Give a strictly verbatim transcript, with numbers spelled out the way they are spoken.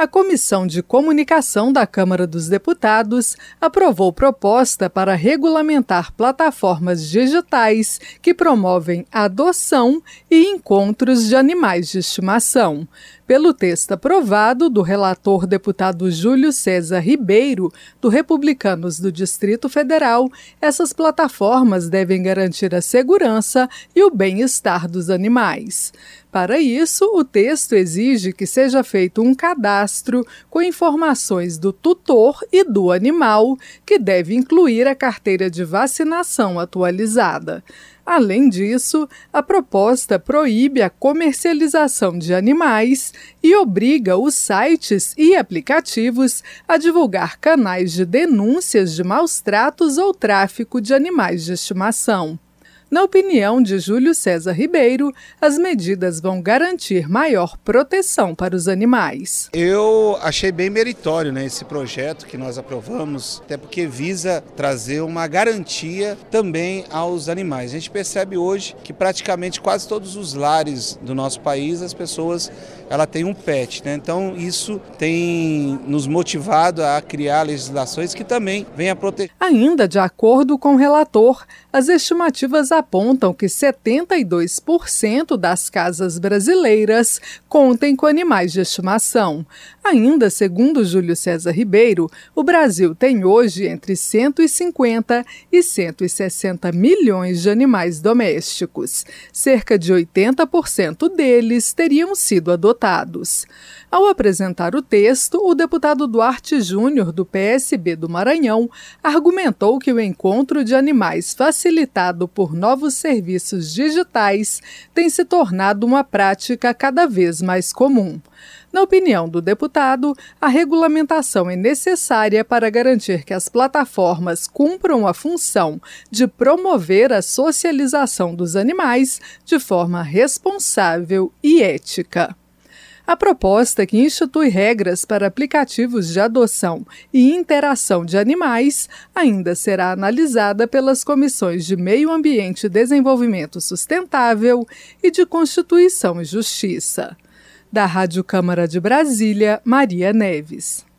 a Comissão de Comunicação da Câmara dos Deputados aprovou proposta para regulamentar plataformas digitais que promovem adoção e encontros de animais de estimação. Pelo texto aprovado do relator deputado Júlio César Ribeiro, do Republicanos do Distrito Federal, essas plataformas devem garantir a segurança e o bem-estar dos animais. Para isso, o texto exige que seja feito um cadastro com informações do tutor e do animal, que deve incluir a carteira de vacinação atualizada. Além disso, a proposta proíbe a comercialização de animais e obriga os sites e aplicativos a divulgar canais de denúncias de maus-tratos ou tráfico de animais de estimação. Na opinião de Júlio César Ribeiro, as medidas vão garantir maior proteção para os animais. Eu achei bem meritório, né, esse projeto que nós aprovamos, até porque visa trazer uma garantia também aos animais. A gente percebe hoje que praticamente quase todos os lares do nosso país, as pessoas ela tem um pet, né? Então isso tem nos motivado a criar legislações que também venham a proteger. Ainda de acordo com o relator, as estimativas apontam que setenta e dois por cento das casas brasileiras contem com animais de estimação. Ainda, segundo Júlio César Ribeiro, o Brasil tem hoje entre cento e cinquenta e cento e sessenta milhões de animais domésticos. Cerca de oitenta por cento deles teriam sido adotados. Ao apresentar o texto, o deputado Duarte Júnior, do P S B do Maranhão, argumentou que o encontro de animais facilitado por novos serviços digitais tem se tornado uma prática cada vez mais comum. Na opinião do deputado, a regulamentação é necessária para garantir que as plataformas cumpram a função de promover a socialização dos animais de forma responsável e ética. A proposta, que institui regras para aplicativos de adoção e interação de animais, ainda será analisada pelas comissões de Meio Ambiente e Desenvolvimento Sustentável e de Constituição e Justiça. Da Rádio Câmara de Brasília, Maria Neves.